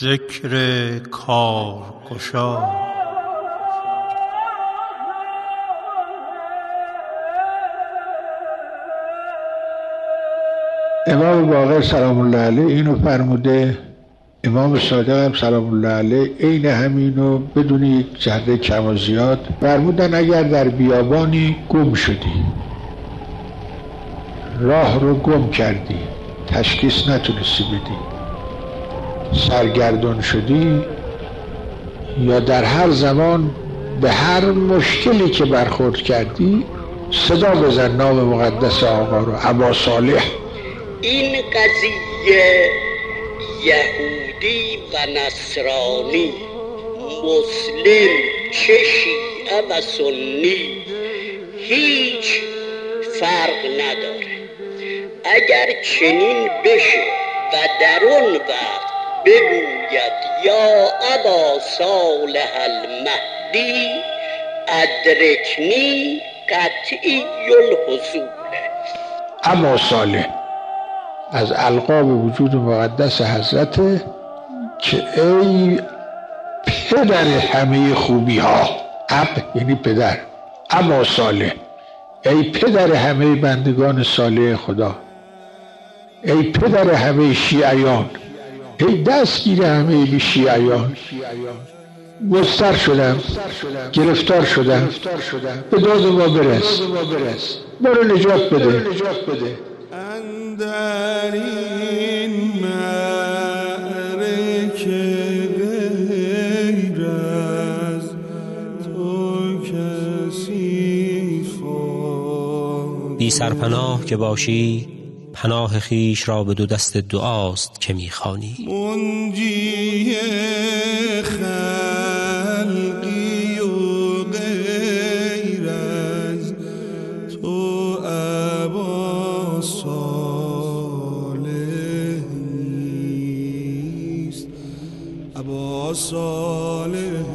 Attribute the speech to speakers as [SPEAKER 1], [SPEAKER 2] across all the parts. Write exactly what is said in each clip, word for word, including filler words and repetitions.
[SPEAKER 1] ذکر کارگشا.
[SPEAKER 2] امام باقر سلام الله علیه اینو فرموده، امام صادق هم سلام الله علیه عین همینو بدون یک ذره کم و زیاد فرمودن. اگر در بیابانی گم شدی، راه رو گم کردی، تشخیص نتونستی بدی، سرگردان شدی، یا در هر زمان به هر مشکلی که برخورد کردی صدا بزن نام مقدس آقا رو، ابا صالح.
[SPEAKER 3] این قضیه یهودی و نصرانی، مسلم چه شیعه و سنی هیچ فرق نداره. اگر چنین بشه و در اون وقت بگوید یا ابا صالح المهدی ادرکنی قطعی الحصوله.
[SPEAKER 2] ابا صالح از القاب وجود مقدس حضرت که ای پدر همه خوبی ها، اب یعنی پدر، ابا صالح ای پدر همه بندگان صالح خدا، ای پدر همه شیعیان، ای دستگیر همه شیعیان. مضطر شدم، گرفتار شدم، به داد ما برس، برو نجات بده.
[SPEAKER 4] اندر این معرکه غیر از تو کسی فاضل.
[SPEAKER 5] بی سرپناه که باشی پناه خیش را به دو دست دعاست که میخوانی.
[SPEAKER 4] منجی خلقی و غیر از تو ابا صالح نیست. ابا صالح،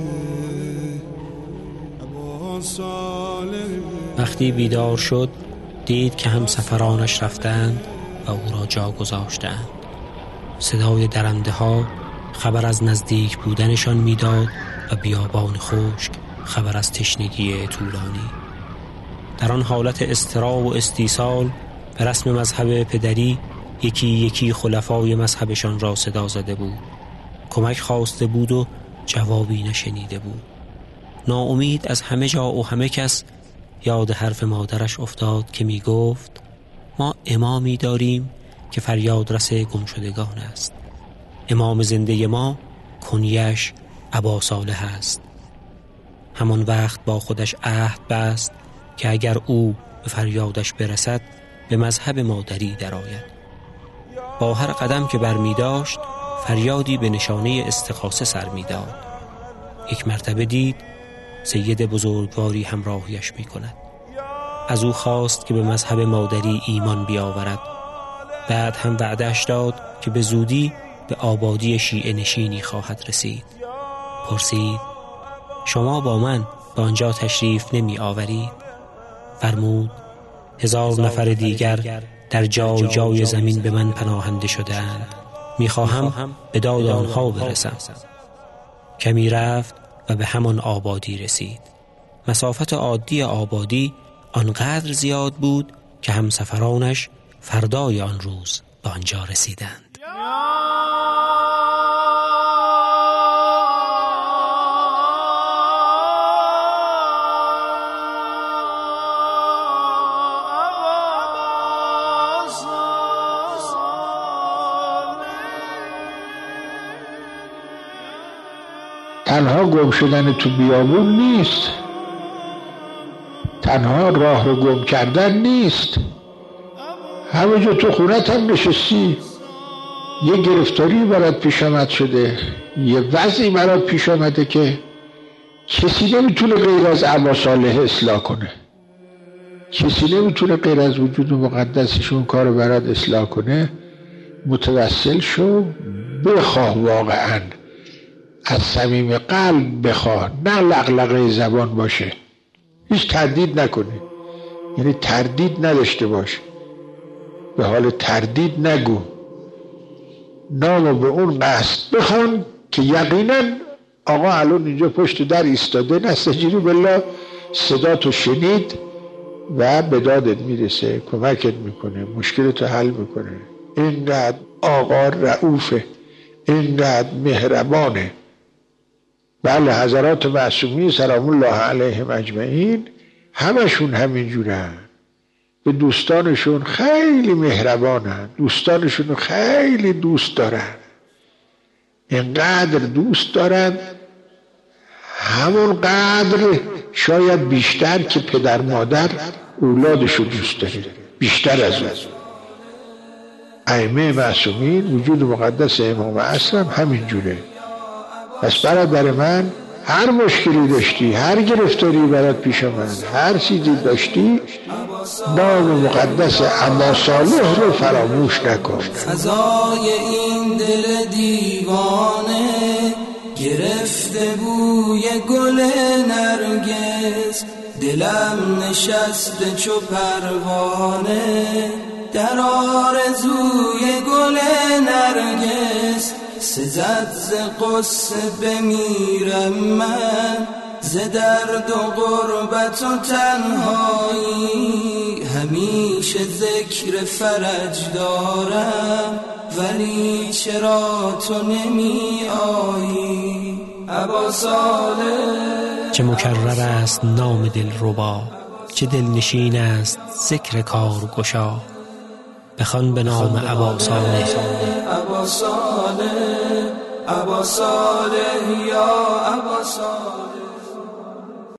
[SPEAKER 4] ابا صالح.
[SPEAKER 5] وقتی بیدار شد دید که هم سفرانش رفتند و او را جا گذاشتند. صدای درنده ها خبر از نزدیک بودنشان میداد و بیابان خشک خبر از تشنگی طولانی. در آن حالت اضطراب و استیصال به رسم مذهب پدری یکی یکی خلفای مذهبشان را صدا زده بود. کمک خواسته بود و جوابی نشنیده بود. ناامید از همه جا و همه کس یاد حرف مادرش افتاد که می گفت ما امامی داریم که فریاد رس گمشدگان است. امام زنده ما کنیش ابا صالح است. همان وقت با خودش عهد بست که اگر او به فریادش برسد به مذهب مادری درآید. با هر قدم که برمی داشت فریادی به نشانه استغاثه سر می داد. یک مرتبه دید سید بزرگواری همراهیش می کند. از او خواست که به مذهب مادری ایمان بیاورد. بعد هم وعده‌اش داد که به زودی به آبادی شیعه نشینی خواهد رسید. پرسید شما با من به آنجا تشریف نمی آورید؟ فرمود هزار نفر دیگر در جای جای زمین به من پناهنده شده‌اند. می خواهم به داد آنها برسم. کمی رفت و به همان آبادی رسید. مسافت عادی آبادی آنقدر زیاد بود که همسفرانش فردای آن روز به آنجا رسیدند.
[SPEAKER 2] تنها گم شدن تو بیابون نیست، تنها راه رو گم کردن نیست. همه جا تو خونت هم نشستی، یه گرفتاری برات پیش آمد شده، یه وضعی برات پیش آمده که کسی نمیتونه غیر از ابا صالح اصلاح کنه، کسی نمیتونه غیر از وجود مقدسشون کار برات اصلاح کنه. متوسل شو، بخواه، واقعا از صمیم قلب بخواه، نه لغلقه زبان باشه، هیچ تردید نکنی، یعنی تردید نداشته باش، به حال تردید نگو، نامو به اون قصد بخوان که یقینا آقا الان اینجا پشت در ایستاده، نستجیب بالله، صدا تو شنید و به دادت میرسه، کمکت میکنه، مشکلتو حل میکنه. اینقدر آقا رؤوفه، اینقدر مهربانه. بله حضرات معصومین سلام الله علیهم اجمعین همشون همین جورن، به دوستانشون خیلی مهربانن، دوستانشون خیلی دوست دارن، اینقدر دوست دارن همون قدر شاید بیشتر که پدر مادر اولادشو دوست داره، بیشتر از اون. ائمه معصومین وجود مقدس امام عصر هم همین جوره. پس برادر من هر مشکلی داشتی، هر گرفتاری برات پیش آمد، هر چیزی داشتی، نام مقدس ابا صالح رو فراموش نکن.
[SPEAKER 1] فضای این دل دیوانه گرفته بوی گل نرگس، دلم نشسته چو پروانه در آرزوی گل نرگس. سزد ز قصه بمیرم من، ز درد و غربت و تنهایی، همیشه ذکر فرج دارم ولی چرا تو نمی آیی ابا صالح.
[SPEAKER 5] چه مکرر است نام دل ربا، چه دلنشین است ذکر کار گشا. بخوان به نام ابا صالح،
[SPEAKER 1] ابا صالح، ابا صالح یا ابا صالح.